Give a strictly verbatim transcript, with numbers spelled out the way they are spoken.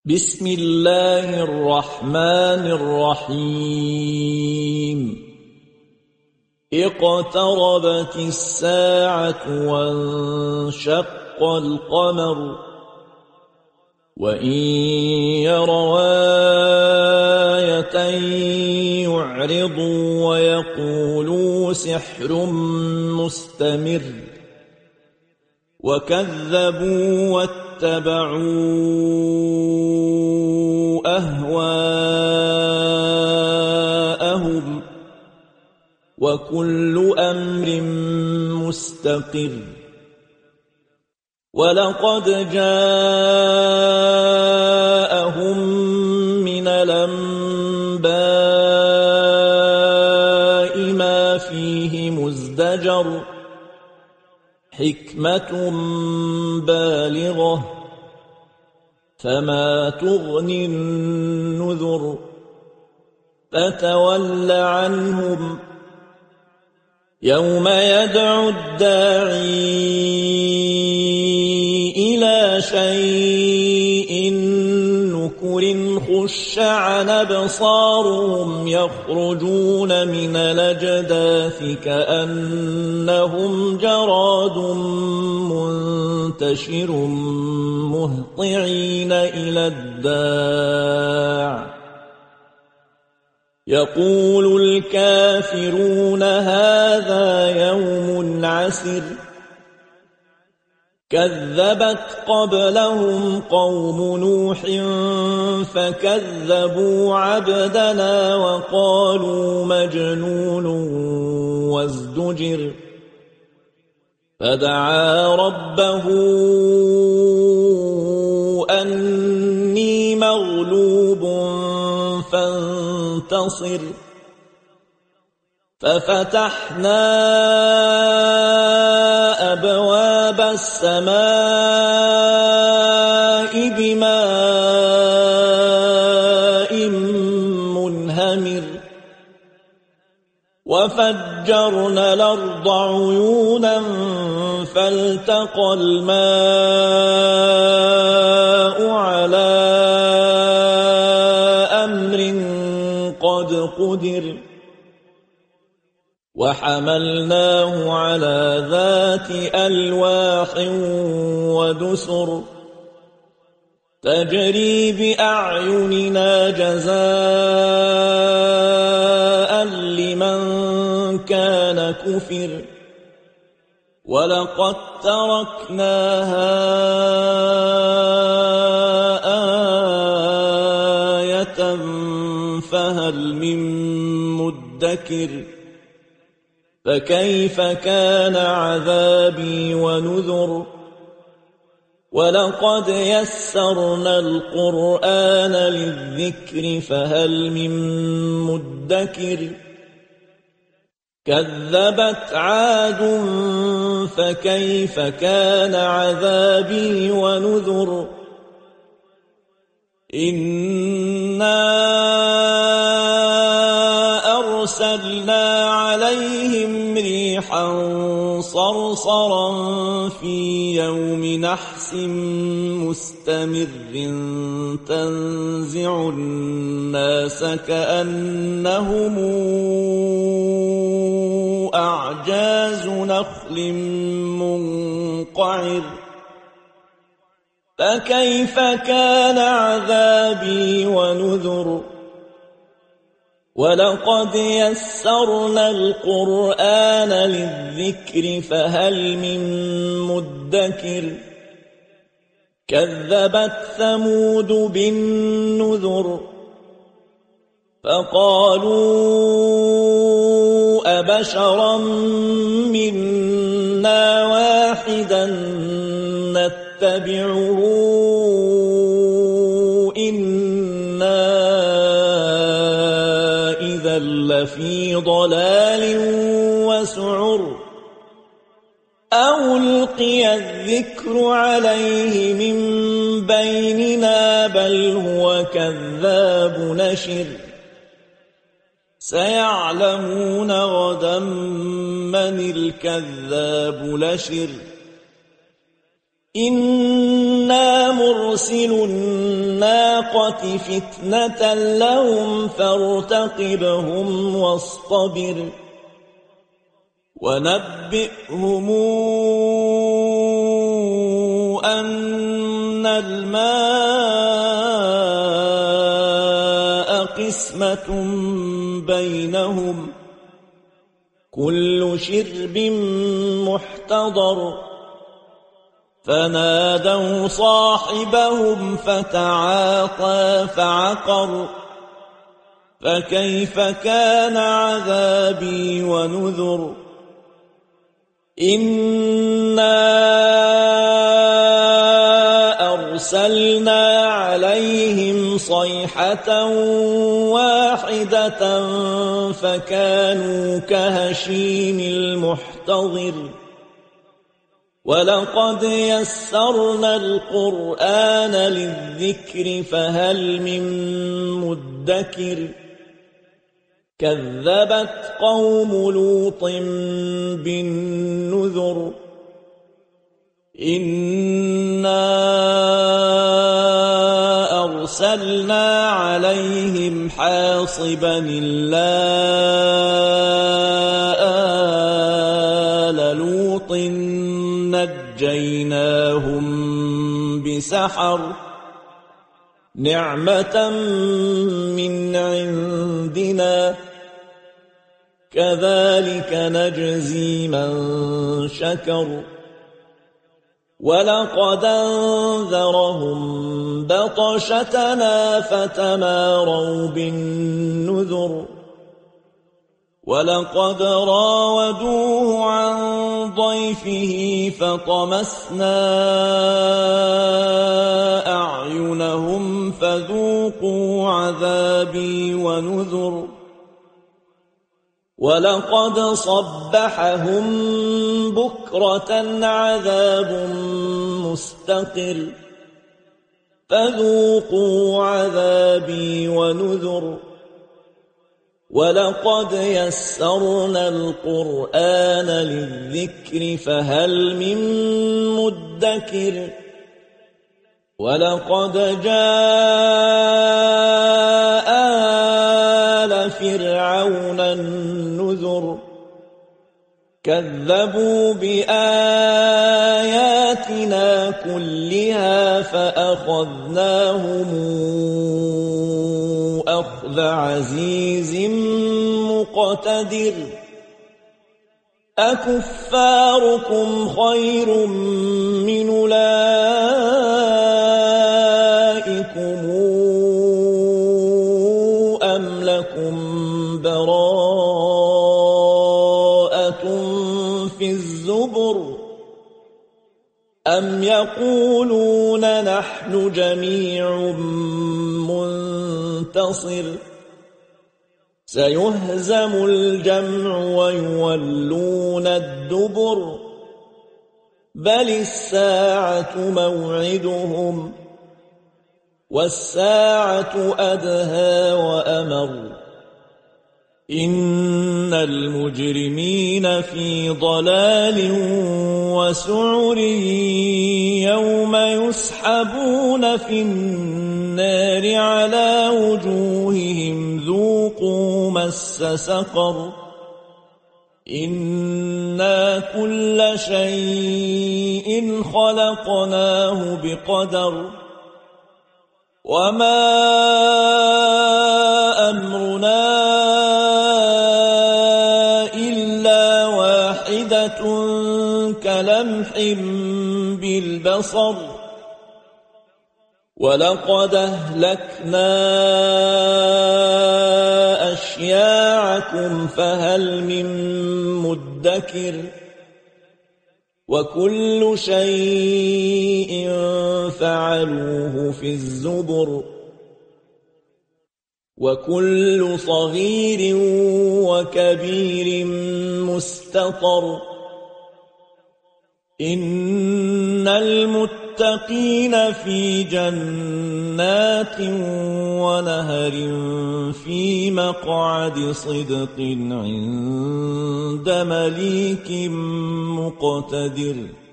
بسم الله الرحمن الرحيم اقتربت الساعة وانشق القمر وإن يروا آية يعرضوا ويقولوا سحر مستمر وكذبوا واتبعوا أهواءهم وكل أمر مستقر ولقد جاءهم من الأنباء ما فيه مزدجر حكمة بالغة فما تغني النذر فتول عنهم يوم يدعو الداعي إلى شيء نكر خش عن أبصارهم يخرجون من الأجداث كأنهم جراد منتشر مهطعين إلى الداع يقول الكافرون هذا يوم عسر كذبت قبلهم قوم نوح فكذبوا عبدنا وقالوا مجنون وازدجر فدعا ربه أني مغلوب فانتصر ففتحنا أبواب السماء بماء منهمر وفجرنا الأرض عيونا فالتقى الماء على أمر قد قدر وحملناه على ذات ألواح ودسر تجري بأعيننا جزاء لمن كان كفر ولقد تركناها آية فهل من مدكر فكيف كان عذابي ونذر ولقد يسرنا القرآن للذكر فهل من مدكر كذبت عاد فكيف كان عذابي ونذر إنا أرسلنا عليهم ريحا صرصرا في يوم نحس مستمر تنزع الناس كأنهم أعجاز نخل منقعر فكيف كان عذابي ونذر ولقد يسرنا القرآن للذكر فهل من مدكر كذبت ثمود بالنذر فقالوا أبشرا منا واحدا نتبعه إنا إذا لفي ضلال وسعر أو ألقي الذكر عليه من بيننا بل هو كذاب نشر سيعلمون غدا من الكذاب لشر إنا مرسل الناقة فتنة لهم فارتقبهم واصطبر ونبئهم أن الماء قسمة بينهم كل شرب محتضر فنادوا صاحبهم فتعاطى فعقر فكيف كان عذابي ونذر إنا أرسلنا عليهم صيحة واحدة فكانوا كهشيم المحتضر ولقد يسرنا القرآن للذكر فهل من مدكر كذبت قوم لوط بالنذر إنا أرسلنا عليهم حاصبا إلا آل لوط نجيناهم بسحر نعمة من عندنا كذلك نجزي من شكر ولقد أنذرهم بطشتنا فتماروا بالنذر ولقد راودوه عن ضيفه فطمسنا أعينهم فذوقوا عذابي ونذر ولقد صبحهم بكرة عذاب مستقر فذوقوا عذابي ونذر ولقد يسرنا القرآن للذكر فهل من مدكر ولقد جاء آل فرعون النذر كذبوا بآياتنا كلها فأخذناهم أخذ عزيز مقتدر أكفاركم خير من أولئكم أم لكم براءة في الزبر أم يقولون نحن جميع منتصر سيهزم الجمع ويولون الدبر بل الساعة موعدهم والساعة أدهى وأمر إن المجرمين في ضلال وسعر يوم يسحبون في النار على وجوههم ذوقوا مس سقر إنا كل شيء خلقناه بقدر وما أمرنا إلا واحدة كلمح بالبصر ولقد أهلكنا أشياعكم فهل من مدكر وكل شيء فعلوه في الزبر وكل صغير وكبير مستطر إن المتقين في جنات ونهر في مقعد صدق عند مليك مقتدر.